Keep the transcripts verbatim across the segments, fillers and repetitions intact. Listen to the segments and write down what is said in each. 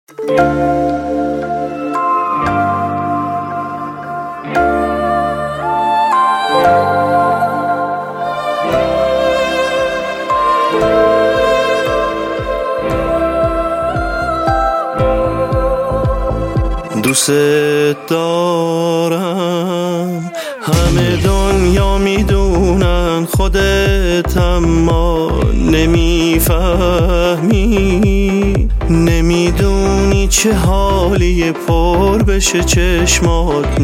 دوست دارم، همه دنیا میدونن، خودت اما نمیفهمی. نمیدونی چه حالی پر بشه چشمات،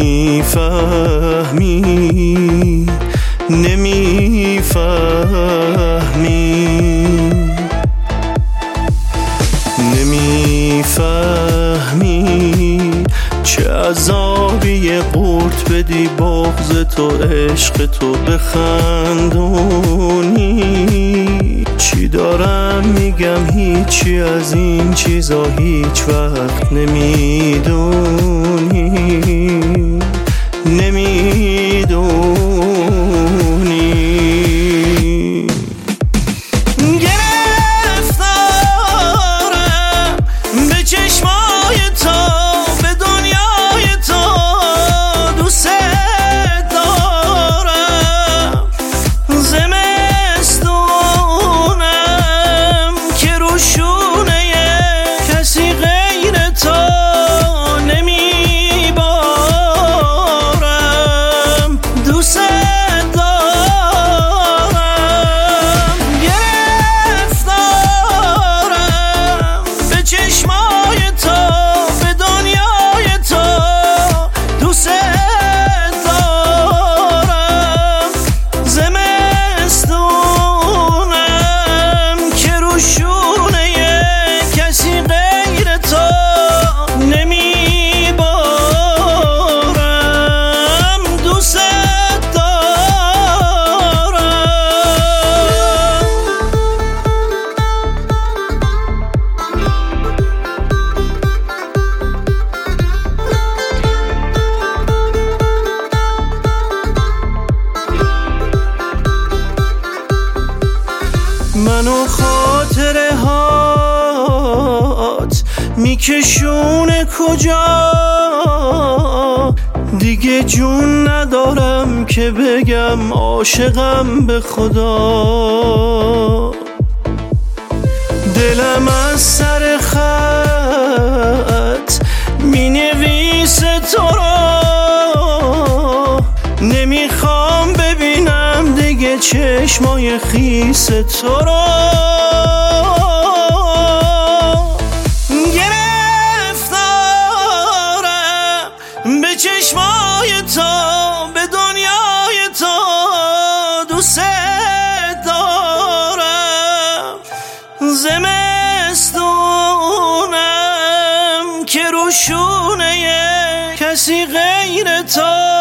نمیفهمی نمیفهمی نمیفهمی چه عذابی قورت بدی بغض تو عشق تو بخندونی. چی دارم میگم هیچی از این چیزا هیچ وقت نمیدونی نمیدونی منو خاطره هات میکشونه کجا، دیگه جون ندارم که بگم عاشقم به خدا. دلم از سر خط مینویسه تو را، نمیخوام ببینم دیگه چشمای خیس تو را. گرفتارم به چشمای تو، به دنیای تو، دوست دارم. زمستونم که روشونه کسی غیر تو